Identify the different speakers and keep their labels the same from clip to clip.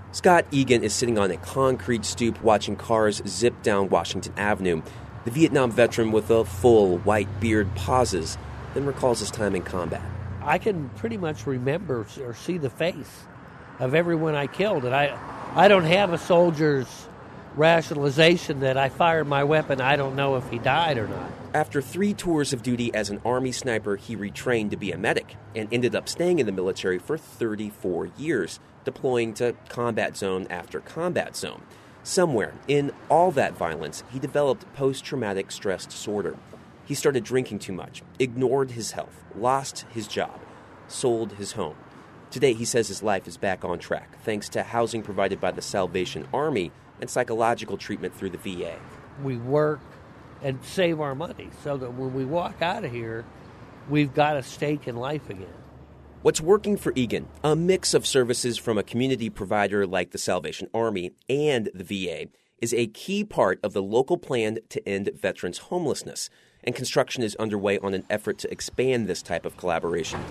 Speaker 1: Scott Egan is sitting on a concrete stoop watching cars zip down Washington Avenue. The Vietnam veteran with a full white beard pauses, then recalls his time in combat.
Speaker 2: I can pretty much remember or see the face of everyone I killed. And I don't have a soldier's rationalization that I fired my weapon. I don't know if he died or not.
Speaker 1: After 3 tours of duty as an Army sniper, he retrained to be a medic and ended up staying in the military for 34 years, deploying to combat zone after combat zone. Somewhere in all that violence, he developed post-traumatic stress disorder. He started drinking too much, ignored his health, lost his job, sold his home. Today, he says his life is back on track, thanks to housing provided by the Salvation Army and psychological treatment through the VA.
Speaker 2: We work and save our money so that when we walk out of here, we've got a stake in life again.
Speaker 1: What's working for Egan? A mix of services from a community provider like the Salvation Army and the VA is a key part of the local plan to end veterans' homelessness, and construction is underway on an effort to expand this type of collaboration.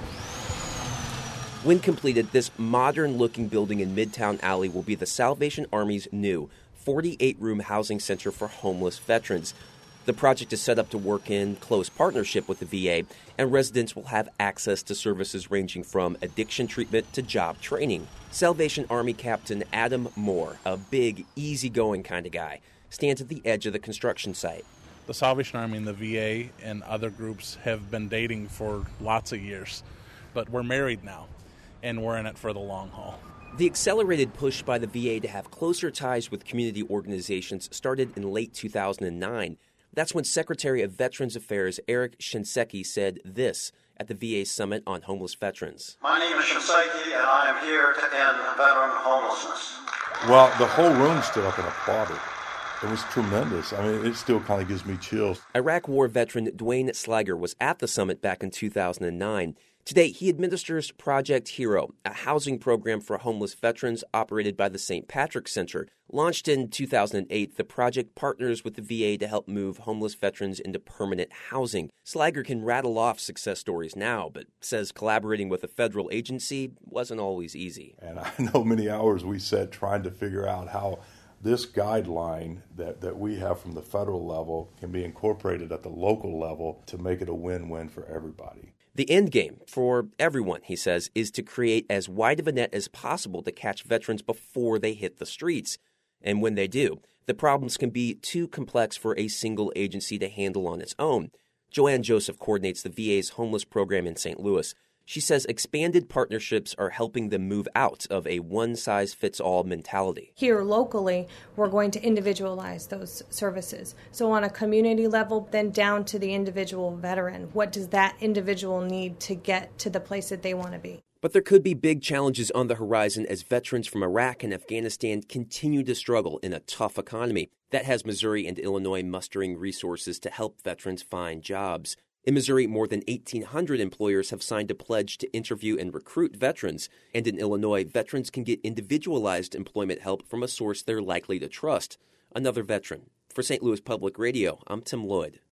Speaker 1: When completed, this modern-looking building in Midtown Alley will be the Salvation Army's new 48-room housing center for homeless veterans. The project is set up to work in close partnership with the VA, and residents will have access to services ranging from addiction treatment to job training. Salvation Army Captain Adam Moore, a big, easygoing kind of guy, stands at the edge of the construction site.
Speaker 3: The Salvation Army and the VA and other groups have been dating for lots of years, but we're married now, and we're in it for the long haul.
Speaker 1: The accelerated push by the VA to have closer ties with community organizations started in late 2009. That's when Secretary of Veterans Affairs Eric Shinseki said this at the VA Summit on Homeless Veterans.
Speaker 4: My name is Shinseki, and I am here to end veteran homelessness.
Speaker 5: Well, the whole room stood up and applauded. It was tremendous. I mean, it still kind of gives me chills.
Speaker 1: Iraq War veteran Dwayne Sliger was at the summit back in 2009. Today, he administers Project Hero, a housing program for homeless veterans operated by the St. Patrick's Center. Launched in 2008, the project partners with the VA to help move homeless veterans into permanent housing. Sliger can rattle off success stories now, but says collaborating with a federal agency wasn't always easy.
Speaker 5: And I know many hours we sat trying to figure out how this guideline that we have from the federal level can be incorporated at the local level to make it a win-win for everybody.
Speaker 1: The end game for everyone, he says, is to create as wide of a net as possible to catch veterans before they hit the streets. And when they do, the problems can be too complex for a single agency to handle on its own. Joanne Joseph coordinates the VA's homeless program in St. Louis. She says expanded partnerships are helping them move out of a one-size-fits-all mentality.
Speaker 6: Here locally, we're going to individualize those services. So on a community level, then down to the individual veteran. What does that individual need to get to the place that they want to be?
Speaker 1: But there could be big challenges on the horizon as veterans from Iraq and Afghanistan continue to struggle in a tough economy. That has Missouri and Illinois mustering resources to help veterans find jobs. In Missouri, more than 1,800 employers have signed a pledge to interview and recruit veterans. And in Illinois, veterans can get individualized employment help from a source they're likely to trust, another veteran. For St. Louis Public Radio, I'm Tim Lloyd.